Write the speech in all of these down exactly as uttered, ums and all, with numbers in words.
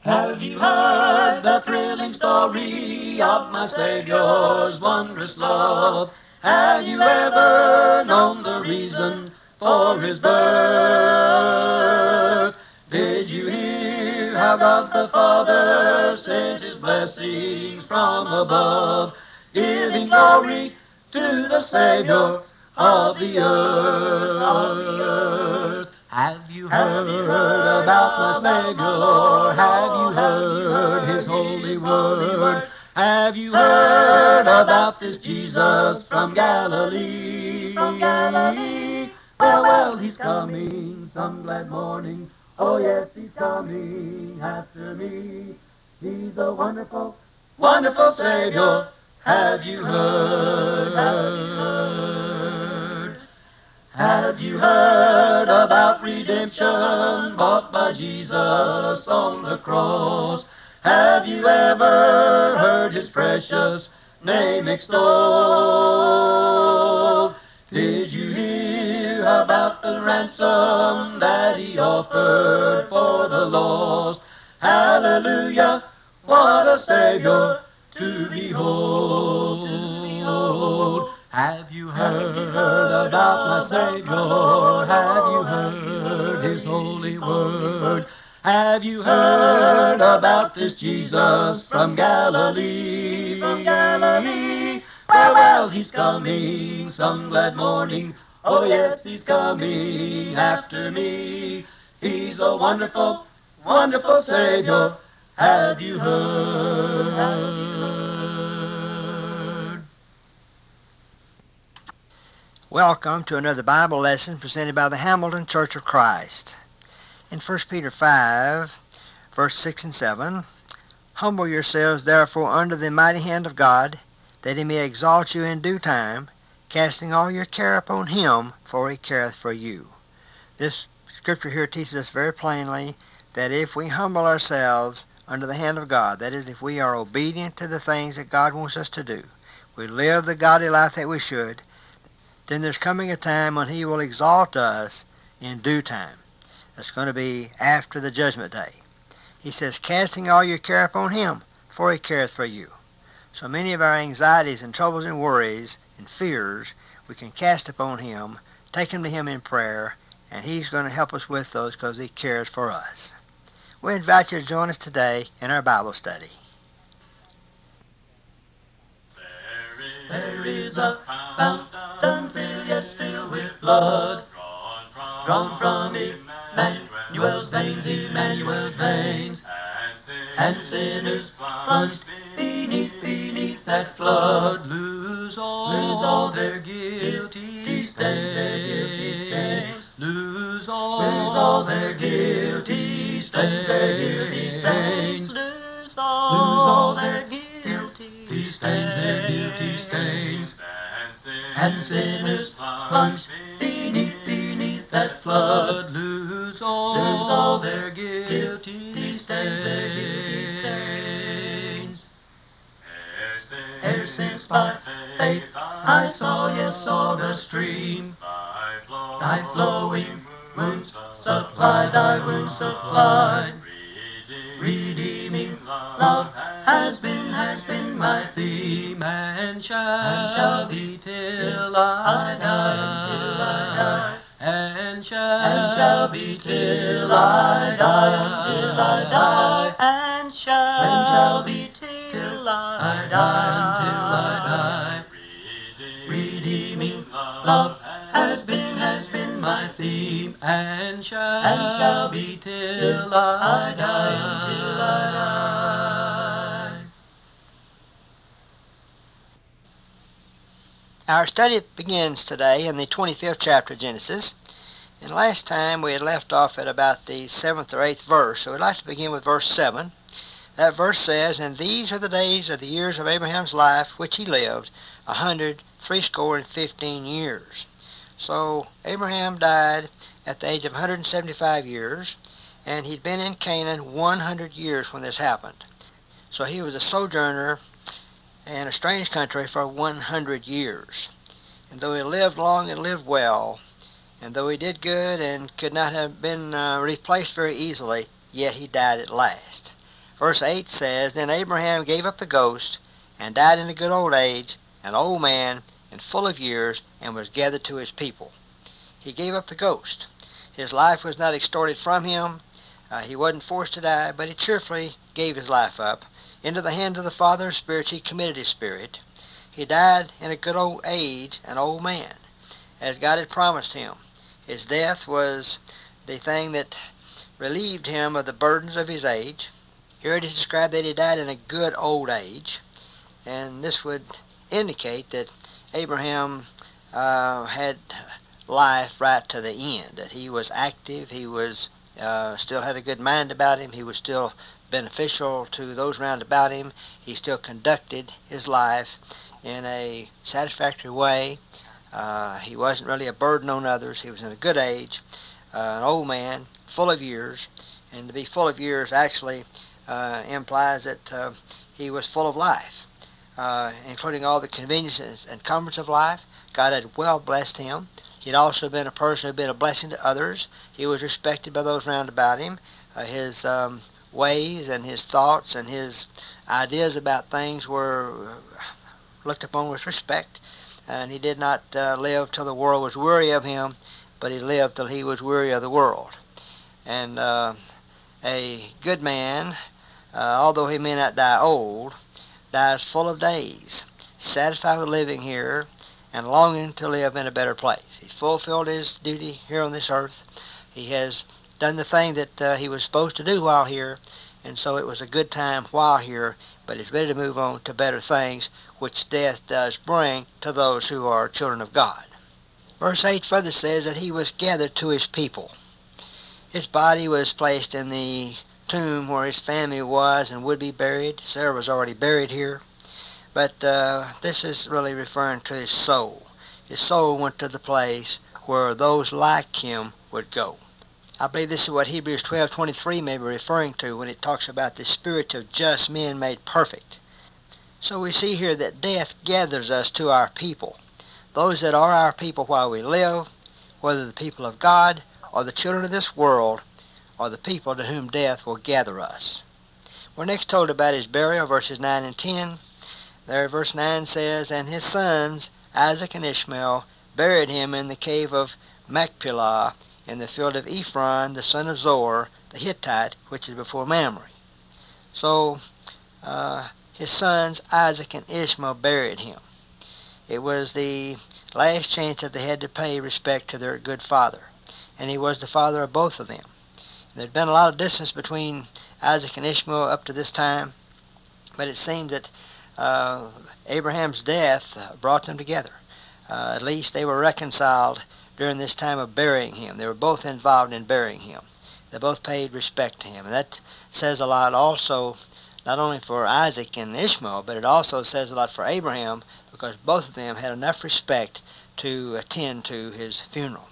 Have you heard the thrilling story of my Savior's wondrous love? Have you ever known the reason for his birth? Did you hear how God the Father sent his blessings from above, giving glory to the Savior of the earth? Have you heard about my Savior? Have you heard his holy word? Have you heard about this Jesus from Galilee? From Galilee. Well, well, he's coming some glad morning. Oh, yes, he's coming after me. He's a wonderful, wonderful Savior. Have you heard? Have you heard? Have you heard about redemption bought by Jesus on the cross? Have you ever heard his precious name extolled? Did you hear about the ransom that he offered for the lost? Hallelujah, what a Savior to behold. Have you heard about my Savior? Have you heard his holy word? Have you heard about this Jesus from Galilee? From Galilee. Well, well, he's coming some glad morning. Oh, yes, he's coming after me. He's a wonderful, wonderful Savior. Have you heard? Have you heard? Welcome to another Bible lesson presented by the Hamilton Church of Christ. In First Peter five, verse six and seven, humble yourselves therefore under the mighty hand of God, that he may exalt you in due time, casting all your care upon him, for he careth for you. This scripture here teaches us very plainly that if we humble ourselves under the hand of God, that is, if we are obedient to the things that God wants us to do, we live the godly life that we should, then there's coming a time when he will exalt us in due time. That's going to be after the judgment day. He says, casting all your care upon him, for he careth for you. So many of our anxieties and troubles and worries and fears, we can cast upon him, take them to him in prayer, and he's going to help us with those because he cares for us. We invite you to join us today in our Bible study. There is a fountain filled, yes, filled with blood, drawn from Emmanuel's veins, Emmanuel's veins, and sinners plunged beneath, beneath that flood, lose all, lose all their guilty stains, lose all, lose all their guilty stains, their guilty stains, lose all, lose all their guilty stains, their guilty stains, and sinners plunged beneath, beneath that flood, lose all, lose all their guilty stains, their guilty stains. E'er since by faith I saw, yes, saw the stream, thy flowing wounds supplied, thy wounds supplied, redeeming love has been, has been my theme, and shall, shall be till I die, till I die, and shall, and shall be till I die, till I die, and shall, and shall be till I die, till I die. Redeeming love has been, has been my theme, and shall, and shall be till I die, till I die. Our study begins today in the twenty-fifth chapter of Genesis. And last time we had left off at about the seventh or eighth verse, so we'd like to begin with verse seven. That verse says, and these are the days of the years of Abraham's life, which he lived, a hundred threescore and fifteen years. So Abraham died at the age of one hundred seventy-five years, and he'd been in Canaan one hundred years when this happened. So he was a sojourner in a strange country for one hundred years. And though he lived long and lived well, and though he did good and could not have been uh, replaced very easily, yet he died at last. Verse eight says, Then Abraham gave up the ghost, and died in a good old age, an old man, and full of years, and was gathered to his people. He gave up the ghost. His life was not extorted from him. Uh, he wasn't forced to die, but he cheerfully gave his life up. Into the hands of the Father of spirits he committed his spirit. He died in a good old age, an old man, as God had promised him. His death was the thing that relieved him of the burdens of his age. Here it is described that he died in a good old age, and this would indicate that Abraham uh, had life right to the end, that he was active, he was uh, still had a good mind about him, he was still beneficial to those round about him, he still conducted his life in a satisfactory way. Uh, he wasn't really a burden on others. He was in a good age, uh, an old man, full of years, and to be full of years actually uh, implies that uh, he was full of life, uh, including all the conveniences and comforts of life. God had well blessed him. He'd also been a person who had been a blessing to others. He was respected by those round about him. Uh, his um, ways and his thoughts and his ideas about things were looked upon with respect, and he did not uh, live till the world was weary of him, but he lived till he was weary of the world. And uh, a good man, uh, although he may not die old, dies full of days, satisfied with living here and longing to live in a better place. He's fulfilled his duty here on this earth. He has done the thing that uh, he was supposed to do while here, and so it was a good time while here, but he's ready to move on to better things, which death does bring to those who are children of God. Verse eight further says that he was gathered to his people. His body was placed in the tomb where his family was and would be buried. Sarah was already buried here, but uh, this is really referring to his soul. His soul went to the place where those like him would go. I believe this is what Hebrews twelve twenty-three may be referring to when it talks about the spirit of just men made perfect. So we see here that death gathers us to our people. Those that are our people while we live, whether the people of God or the children of this world, are the people to whom death will gather us. We're next told about his burial, verses nine and ten. There, verse nine says, And his sons, Isaac and Ishmael, buried him in the cave of Machpelah, in the field of Ephron, the son of Zohar, the Hittite, which is before Mamre. So, uh, his sons, Isaac and Ishmael, buried him. It was the last chance that they had to pay respect to their good father, and he was the father of both of them. There had been a lot of distance between Isaac and Ishmael up to this time, but it seems that uh, Abraham's death brought them together. Uh, at least they were reconciled during this time of burying him. They were both involved in burying him. They both paid respect to him. And that says a lot also, not only for Isaac and Ishmael, but it also says a lot for Abraham, because both of them had enough respect to attend to his funeral.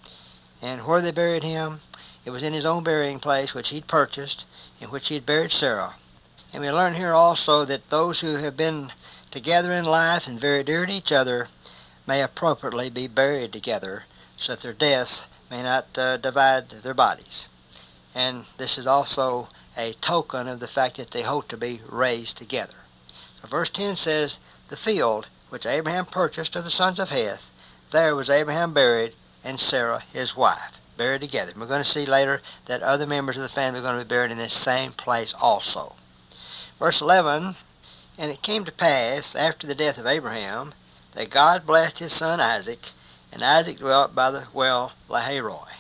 And where they buried him, it was in his own burying place, which he'd purchased, in which he'd buried Sarah. And we learn here also that those who have been together in life and very dear to each other may appropriately be buried together, so that their deaths may not uh, divide their bodies. And this is also a token of the fact that they hope to be raised together. So verse ten says, The field which Abraham purchased of the sons of Heth, there was Abraham buried, and Sarah his wife, buried together. And we're going to see later that other members of the family are going to be buried in this same place also. Verse eleven, And it came to pass, after the death of Abraham, that God blessed his son Isaac, and Isaac dwelt by the well Lahairoi.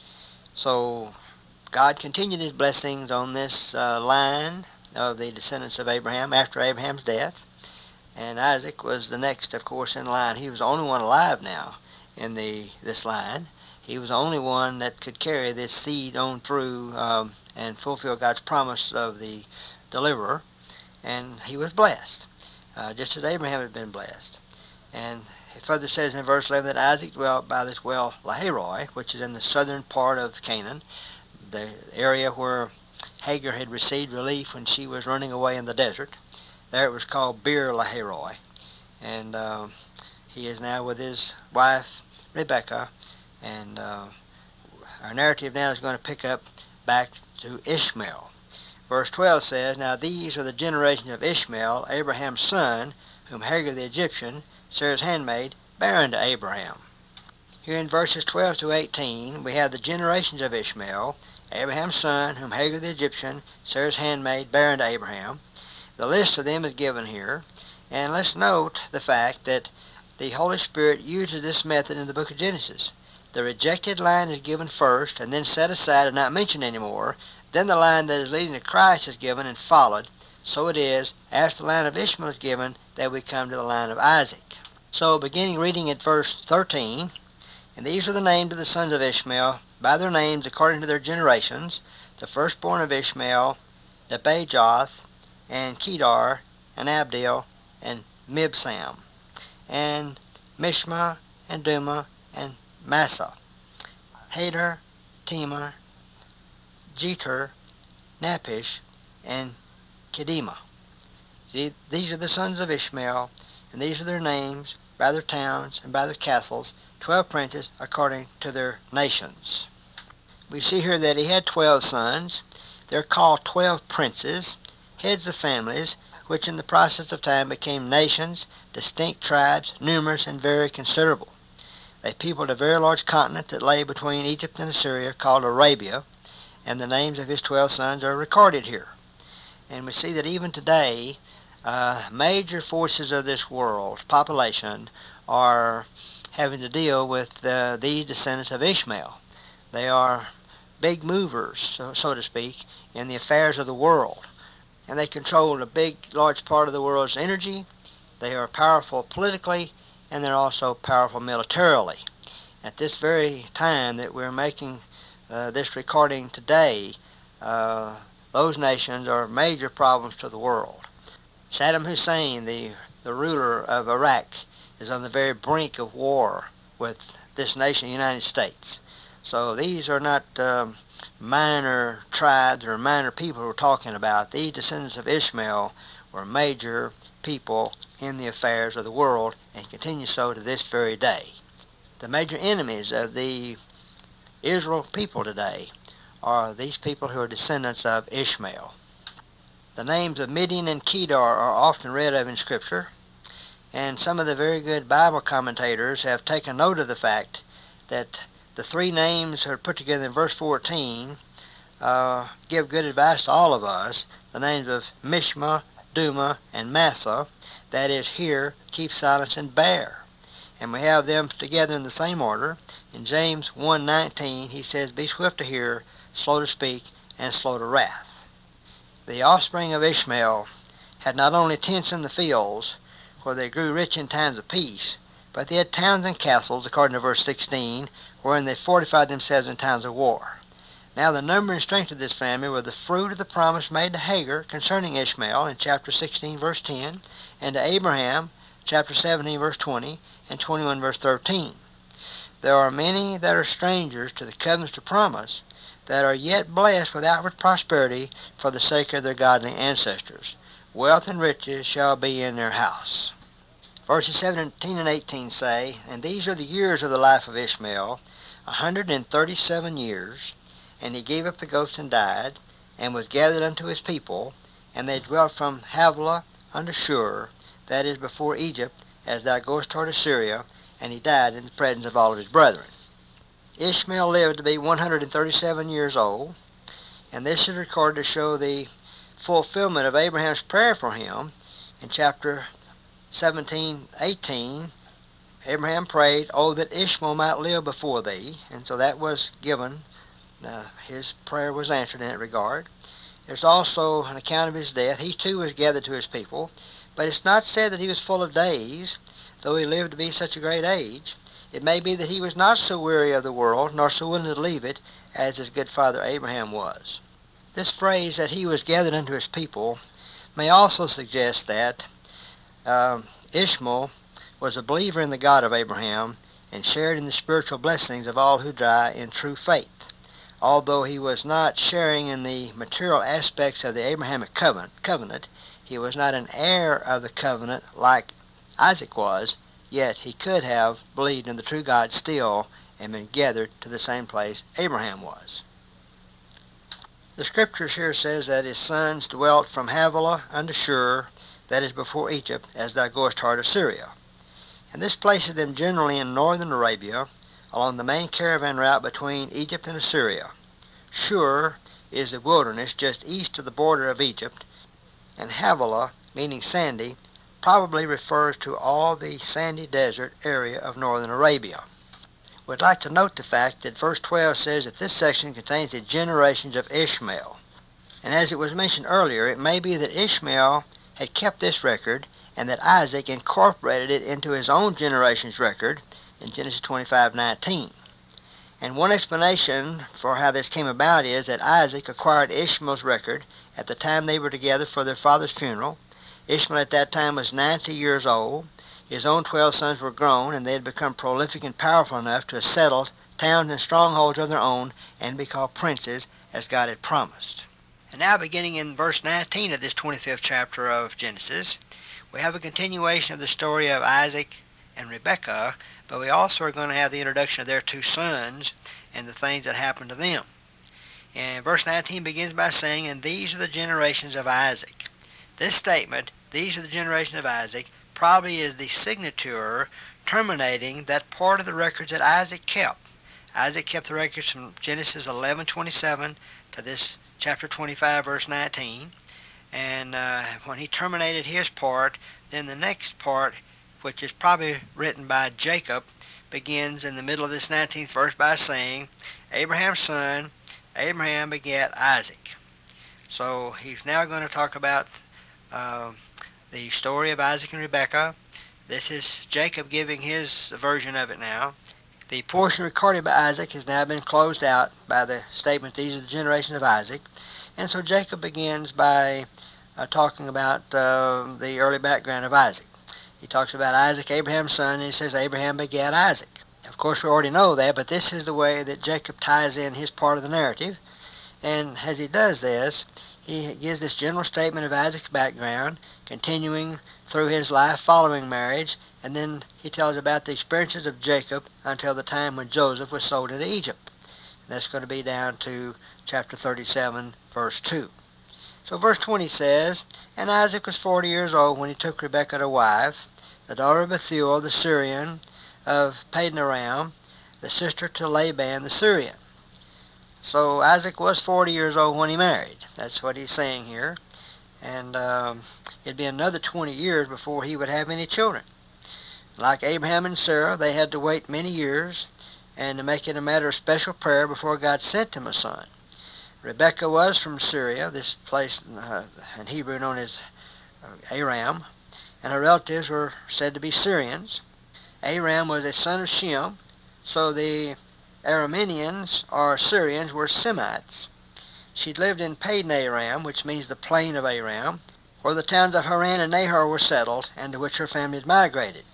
So God continued his blessings on this uh, line of the descendants of Abraham after Abraham's death. And Isaac was the next, of course, in line. He was the only one alive now in the this line. He was the only one that could carry this seed on through um, and fulfill God's promise of the deliverer. And he was blessed, uh, just as Abraham had been blessed. And it further says in verse eleven that Isaac dwelt by this well Lahairoi, which is in the southern part of Canaan, the area where Hagar had received relief when she was running away in the desert. There it was called Beer Lahairoi. And uh, he is now with his wife, Rebekah. And uh, our narrative now is going to pick up back to Ishmael. Verse twelve says, Now these are the generations of Ishmael, Abraham's son, whom Hagar the Egyptian, Sarah's handmaid, bare unto Abraham. Here in verses twelve to eighteen, we have the generations of Ishmael, Abraham's son, whom Hagar the Egyptian, Sarah's handmaid, bare unto Abraham. The list of them is given here, and let's note the fact that the Holy Spirit uses this method in the book of Genesis. The rejected line is given first and then set aside and not mentioned anymore. Then the line that is leading to Christ is given and followed. So it is, after the line of Ishmael is given, that we come to the line of Isaac. So beginning reading at verse thirteen, And these are the names of the sons of Ishmael, by their names according to their generations, the firstborn of Ishmael, Nebajoth, and Kedar, and Abdil, and Mibsam, and Mishma, and Duma, and Massa, Hadar, Tema, Jeter, Napish, and Kedema. These are the sons of Ishmael, and these are their names, by their towns, and by their castles, twelve princes according to their nations. We see here that he had twelve sons. They're called twelve princes, heads of families, which in the process of time became nations, distinct tribes, numerous and very considerable. They peopled a very large continent that lay between Egypt and Assyria, called Arabia, and the names of his twelve sons are recorded here. And we see that even today, uh, major forces of this world, population, are having to deal with uh, these descendants of Ishmael. They are big movers, so, so to speak, in the affairs of the world. And they control a big, large part of the world's energy. They are powerful politically, and they're also powerful militarily. At this very time that we're making uh, this recording today, uh, those nations are major problems to the world. Saddam Hussein, the, the ruler of Iraq, is on the very brink of war with this nation, the United States. So these are not um, minor tribes or minor people we're talking about. These descendants of Ishmael were major people in the affairs of the world and continue so to this very day. The major enemies of the Israel people today are these people who are descendants of Ishmael. The names of Midian and Kedar are often read of in Scripture, and some of the very good Bible commentators have taken note of the fact that the three names are put together in verse fourteen uh, give good advice to all of us. The names of Mishma, Duma, and Massa, that is, hear, keep silence, and bear. And we have them together in the same order. In James one nineteen, he says, Be swift to hear, slow to speak, and slow to wrath. The offspring of Ishmael had not only tents in the fields, where they grew rich in times of peace, but they had towns and castles, according to verse sixteen, wherein they fortified themselves in times of war. Now the number and strength of this family were the fruit of the promise made to Hagar concerning Ishmael in chapter sixteen, verse ten, and to Abraham, chapter seventeen, verse twenty, and twenty-one, verse thirteen. There are many that are strangers to the covenants of promise, that are yet blessed with outward prosperity for the sake of their godly ancestors. Wealth and riches shall be in their house. Verses seventeen and eighteen say, And these are the years of the life of Ishmael, a hundred and thirty-seven years, and he gave up the ghost and died, and was gathered unto his people, and they dwelt from Havilah unto Shur, that is before Egypt, as thou goest toward Assyria, and he died in the presence of all of his brethren. Ishmael lived to be one hundred and thirty-seven years old, and this is recorded to show the fulfillment of Abraham's prayer for him. In chapter seventeen, eighteen, Abraham prayed, Oh, that Ishmael might live before thee, and so that was given. Uh, his prayer was answered in that regard. There's also an account of his death. He too was gathered to his people, but it's not said that he was full of days, though he lived to be such a great age. It may be that he was not so weary of the world, nor so willing to leave it, as his good father Abraham was. This phrase, that he was gathered unto his people, may also suggest that um, Ishmael was a believer in the God of Abraham and shared in the spiritual blessings of all who die in true faith. Although he was not sharing in the material aspects of the Abrahamic covenant, covenant, he was not an heir of the covenant like Isaac was, yet he could have believed in the true God still and been gathered to the same place Abraham was. The scriptures here says that his sons dwelt from Havilah unto Shur, that is before Egypt, as thou goest toward Assyria. And this places them generally in northern Arabia, along the main caravan route between Egypt and Assyria. Shur is the wilderness just east of the border of Egypt, and Havilah, meaning sandy, probably refers to all the sandy desert area of northern Arabia. We'd like to note the fact that verse twelve says that this section contains the generations of Ishmael. And as it was mentioned earlier, it may be that Ishmael had kept this record and that Isaac incorporated it into his own generation's record in Genesis twenty-five nineteen. And one explanation for how this came about is that Isaac acquired Ishmael's record at the time they were together for their father's funeral. Ishmael at that time was ninety years old. His own twelve sons were grown, and they had become prolific and powerful enough to have settled towns and strongholds of their own and be called princes, as God had promised. And now, beginning in verse nineteen of this twenty-fifth chapter of Genesis, we have a continuation of the story of Isaac and Rebekah, but we also are going to have the introduction of their two sons and the things that happened to them. And verse nineteen begins by saying, "And these are the generations of Isaac." This statement, "these are the generations of Isaac," probably is the signature terminating that part of the records that Isaac kept. Isaac kept the records from Genesis eleven twenty-seven to this chapter twenty-five, verse nineteen. And uh, when he terminated his part, then the next part, which is probably written by Jacob, begins in the middle of this nineteenth verse by saying, "Abraham's son, Abraham begat Isaac." So he's now going to talk about uh, the story of Isaac and Rebekah. This is Jacob giving his version of it now. The portion recorded by Isaac has now been closed out by the statement, "These are the generations of Isaac." And so Jacob begins by uh, talking about uh, the early background of Isaac. He talks about Isaac, Abraham's son, and he says Abraham begat Isaac. Of course, we already know that, but this is the way that Jacob ties in his part of the narrative. And as he does this, he gives this general statement of Isaac's background, continuing through his life following marriage, and then he tells about the experiences of Jacob until the time when Joseph was sold into Egypt. And that's going to be down to chapter thirty-seven, verse two. So verse twenty says, "And Isaac was forty years old when he took Rebekah to wife, the daughter of Bethuel the Syrian of Padan-aram, the sister to Laban the Syrian." So Isaac was forty years old when he married. That's what he's saying here. And um, it'd be another twenty years before he would have any children. Like Abraham and Sarah, they had to wait many years and to make it a matter of special prayer before God sent him a son. Rebekah was from Syria, this place uh, in Hebrew known as uh, Aram, and her relatives were said to be Syrians. Aram was a son of Shem, so the Arameans or Syrians were Semites. She lived in Padan-aram, which means the plain of Aram, where the towns of Haran and Nahor were settled, and to which her family had migrated.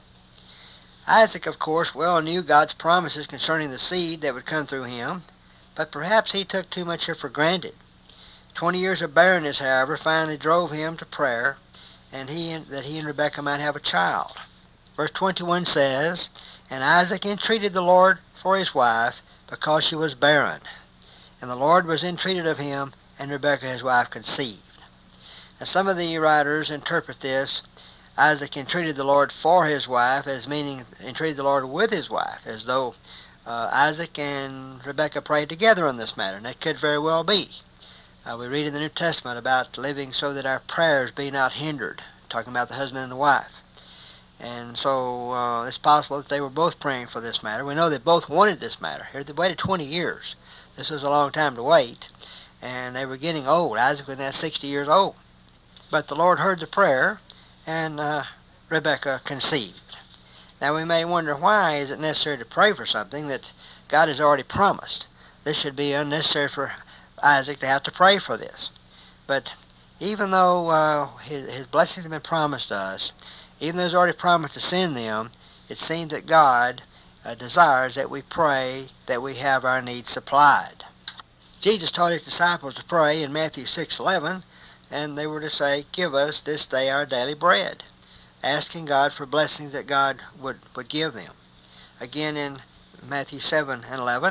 Isaac, of course, well knew God's promises concerning the seed that would come through him, but perhaps he took too much for granted. Twenty years of barrenness, however, finally drove him to prayer, and he that he and Rebekah might have a child. Verse twenty-one says, "And Isaac entreated the Lord for his wife, because she was barren. And the Lord was entreated of him, and Rebekah his wife conceived." Now some of the writers interpret this, Isaac entreated the Lord for his wife, as meaning entreated the Lord with his wife, as though uh, Isaac and Rebekah prayed together on this matter, and that could very well be. Uh, we read in the New Testament about living so that our prayers be not hindered, talking about the husband and the wife. And so uh, it's possible that they were both praying for this matter. We know they both wanted this matter. Here they waited twenty years. This was a long time to wait, and they were getting old. Isaac was now sixty years old. But the Lord heard the prayer, and uh, Rebekah conceived. Now we may wonder, why is it necessary to pray for something that God has already promised? This should be unnecessary for Isaac to have to pray for this. But even though uh, his, his blessings have been promised to us, even though he's already promised to send them, it seems that God uh, desires that we pray that we have our needs supplied. Jesus taught his disciples to pray in Matthew six eleven, and they were to say, "Give us this day our daily bread," asking God for blessings that God would, would give them. Again in Matthew seven and eleven, he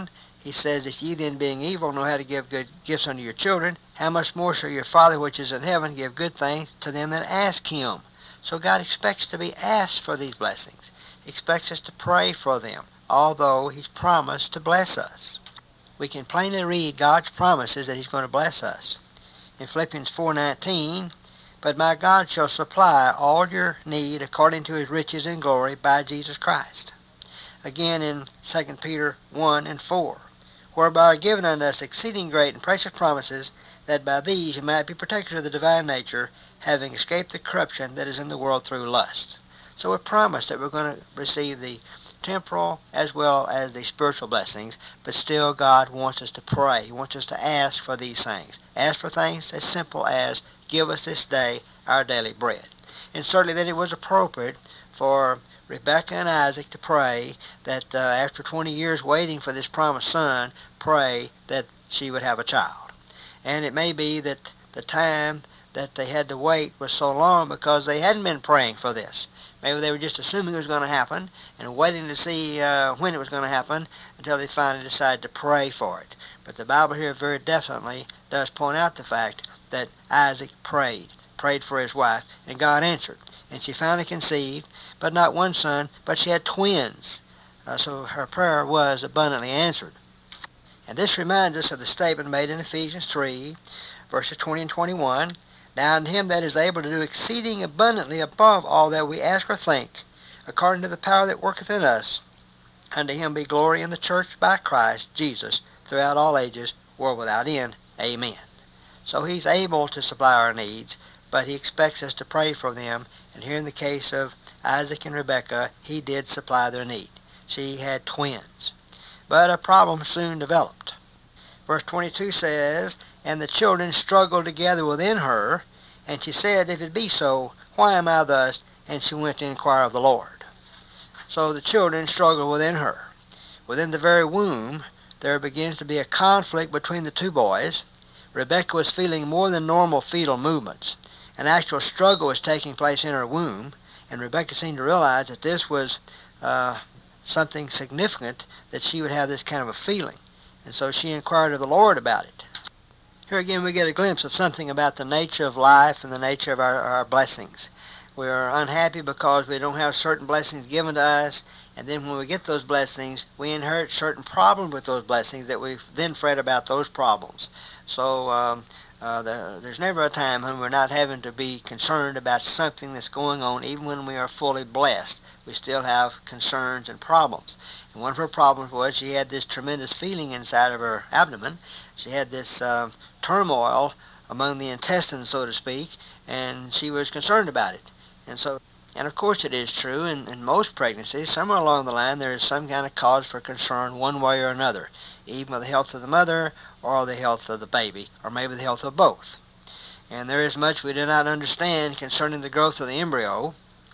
he says, if ye then being evil know how to give good gifts unto your children, how much more shall your Father which is in heaven give good things to them that ask him? So God expects to be asked for these blessings. He expects us to pray for them, although he's promised to bless us. We can plainly read God's promises that he's going to bless us. In Philippians four nineteen, but my God shall supply all your need according to his riches and glory by Jesus Christ. Again in Second Peter one and four, whereby are given unto us exceeding great and precious promises, that by these you might be partakers of the divine nature, having escaped the corruption that is in the world through lust. So we're promised that we're going to receive the temporal as well as the spiritual blessings, but still God wants us to pray. He wants us to ask for these things. Ask for things as simple as, give us this day our daily bread. And certainly that it was appropriate for Rebekah and Isaac to pray that uh, after twenty years waiting for this promised son, pray that she would have a child. And it may be that the time that they had to wait was so long because they hadn't been praying for this. Maybe they were just assuming it was going to happen and waiting to see uh, when it was going to happen until they finally decided to pray for it. But the Bible here very definitely does point out the fact that Isaac prayed, prayed for his wife, and God answered. And she finally conceived, but not one son, but she had twins. Uh, so her prayer was abundantly answered. And this reminds us of the statement made in Ephesians three, verses twenty and twenty-one. Now unto him that is able to do exceeding abundantly above all that we ask or think, according to the power that worketh in us, unto him be glory in the church by Christ Jesus throughout all ages, world without end. Amen. So he's able to supply our needs, but he expects us to pray for them. And here in the case of Isaac and Rebekah, he did supply their need. She had twins. But a problem soon developed. Verse twenty-two says, and the children struggled together within her, and she said, if it be so, why am I thus? And she went to inquire of the Lord. So the children struggled within her. Within the very womb, there begins to be a conflict between the two boys. Rebekah was feeling more than normal fetal movements. An actual struggle was taking place in her womb, and Rebekah seemed to realize that this was uh, something significant, that she would have this kind of a feeling. And so she inquired of the Lord about it. Here again we get a glimpse of something about the nature of life and the nature of our, our blessings. We are unhappy because we don't have certain blessings given to us, and then when we get those blessings, we inherit certain problems with those blessings that we then fret about those problems. So um, uh, the, there's never a time when we're not having to be concerned about something that's going on. Even when we are fully blessed, we still have concerns and problems. And one of her problems was she had this tremendous feeling inside of her abdomen. She had this uh, turmoil among the intestines, so to speak, and she was concerned about it. And so, and of course it is true in, in most pregnancies, somewhere along the line there is some kind of cause for concern one way or another, even with the health of the mother or the health of the baby, or maybe the health of both. And there is much we do not understand concerning the growth of the embryo.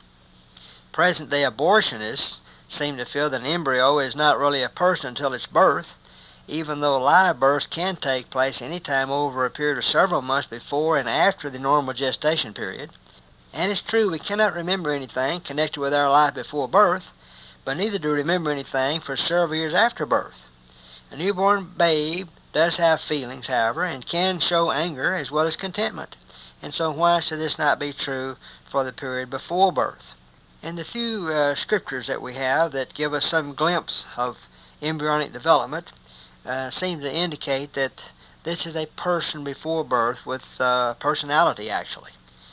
Present-day abortionists seem to feel that an embryo is not really a person until its birth, even though live births can take place any time over a period of several months before and after the normal gestation period. And it's true we cannot remember anything connected with our life before birth, but neither do we remember anything for several years after birth. A newborn babe does have feelings, however, and can show anger as well as contentment. And so why should this not be true for the period before birth? And the few uh, scriptures that we have that give us some glimpse of embryonic development uh, seem to indicate that this is a person before birth with uh, personality, actually.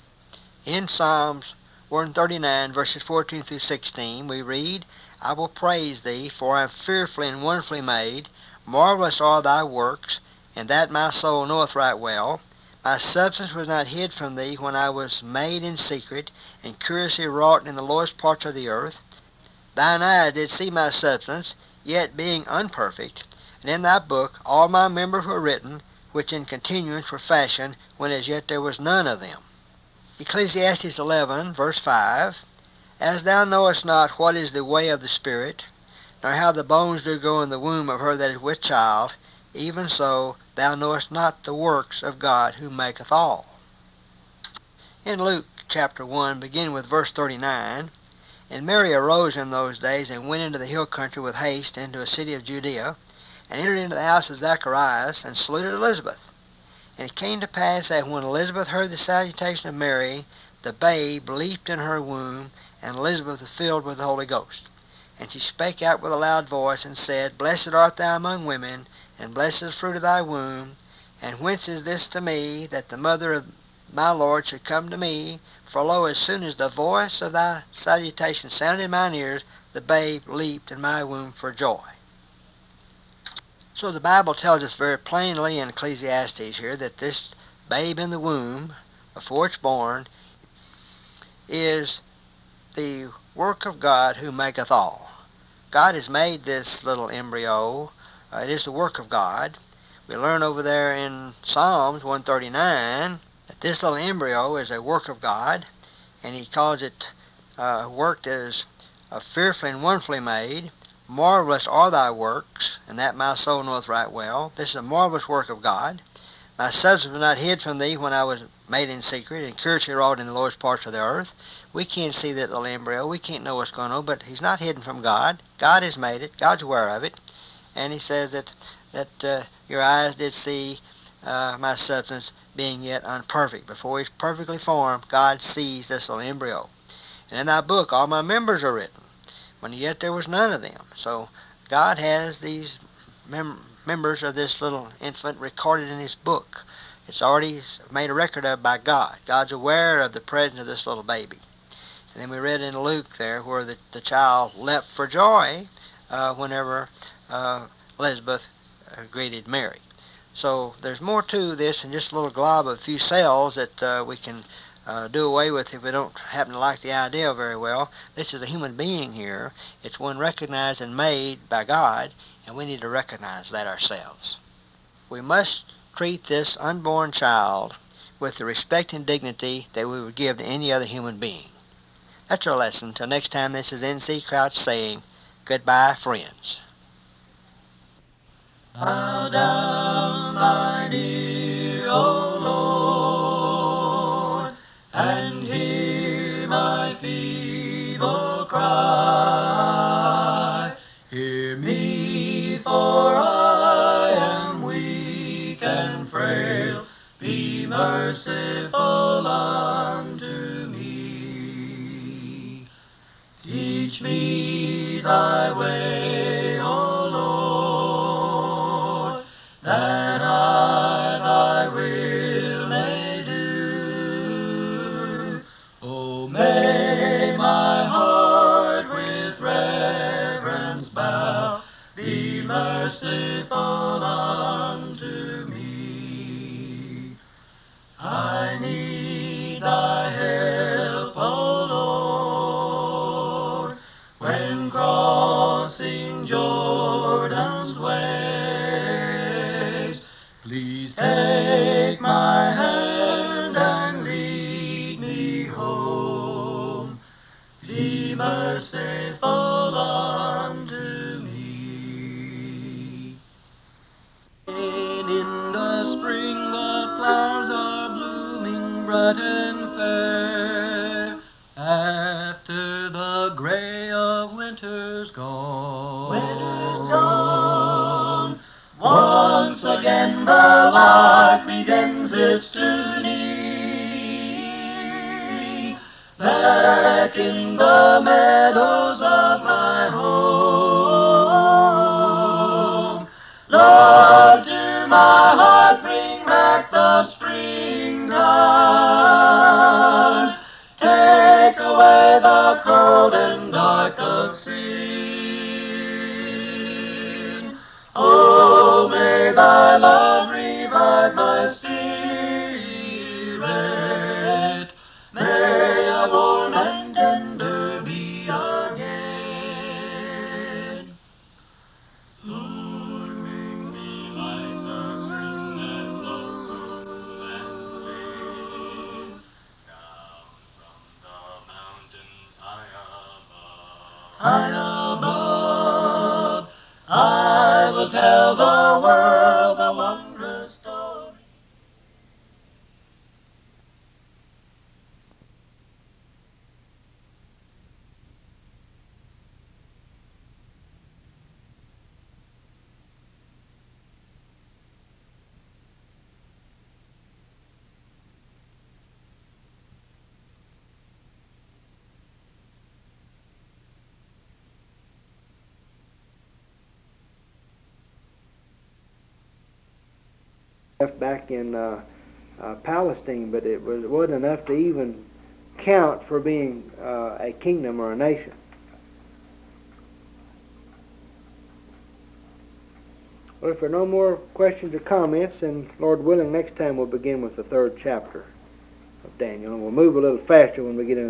In Psalms one thirty-nine, verses fourteen through sixteen, we read, I will praise thee, for I am fearfully and wonderfully made. Marvelous are thy works, and that my soul knoweth right well. My substance was not hid from thee when I was made in secret, and curiously wrought in the lowest parts of the earth. Thine eye did see my substance, yet being unperfect, and in thy book all my members were written, which in continuance were fashioned, when as yet there was none of them. Ecclesiastes eleven, verse five, As thou knowest not what is the way of the Spirit, nor how the bones do go in the womb of her that is with child, even so thou knowest not the works of God who maketh all. In Luke chapter one, beginning with verse thirty-nine, And Mary arose in those days, and went into the hill country with haste into a city of Judea, and entered into the house of Zacharias, and saluted Elizabeth. And it came to pass that when Elizabeth heard the salutation of Mary, the babe leaped in her womb, and Elizabeth was filled with the Holy Ghost. And she spake out with a loud voice, and said, Blessed art thou among women, and blessed is the fruit of thy womb. And whence is this to me, that the mother of my Lord should come to me? For lo, as soon as the voice of thy salutation sounded in mine ears, the babe leaped in my womb for joy. So the Bible tells us very plainly in Ecclesiastes here that this babe in the womb, before it's born, is the work of God who maketh all. God has made this little embryo. Uh, it is the work of God. We learn over there in Psalms one thirty-nine that this little embryo is a work of God, and he calls it uh, work that is uh, fearfully and wonderfully made. Marvelous are thy works, and that my soul knoweth right well. This is a marvelous work of God. My substance was not hid from thee when I was made in secret, and curiously wrought in the lowest parts of the earth. We can't see that little embryo. We can't know what's going on, but he's not hidden from God. God has made it. God's aware of it. And he says that, that uh, your eyes did see uh, my substance being yet unperfect. Before he's perfectly formed, God sees this little embryo. And in thy book, all my members are written, when yet there was none of them. So God has these mem- members of this little infant recorded in his book. It's already made a record of by God. God's aware of the presence of this little baby. And then we read in Luke there where the, the child leapt for joy uh, whenever uh, Elizabeth uh, greeted Mary. So there's more to this than just a little glob of a few cells that uh, we can uh, do away with if we don't happen to like the idea very well. This is a human being here. It's one recognized and made by God, and we need to recognize that ourselves. We must treat this unborn child with the respect and dignity that we would give to any other human being. That's our lesson. Until next time, this is N C Crouch saying, goodbye, friends. Bow down thine ear, O Lord, and hear my feeble cry. Hear me, for I am weak and frail. Be merciful unto me. Teach me thy way, O Lord, that I thy will may do. O may my heart with reverence bow. Be merciful unto me. I need thy help, O Lord, when crossing Jordan's waves. Please take my hand and lead me home. Be merciful unto me. In the spring the flowers are blooming bright and fair, after the gray of winter's gone. Winter's gone. Once again the lark begins its journey, back in the meadows of my home. Lord, to my heart bring back the springtime. Take away the cold and dark of sin. Oh, may thy love revive my spirit. May I warm and tender be again. Lord, make me like the spring that blossoms and blades down from the mountains high above. High above, I will tell the world the wondrous story. left back in uh, uh, Palestine, but it was, wasn't enough to even count for being uh, a kingdom or a nation. Well, if there are no more questions or comments, then Lord willing, next time we'll begin with the third chapter of Daniel, and we'll move a little faster when we get into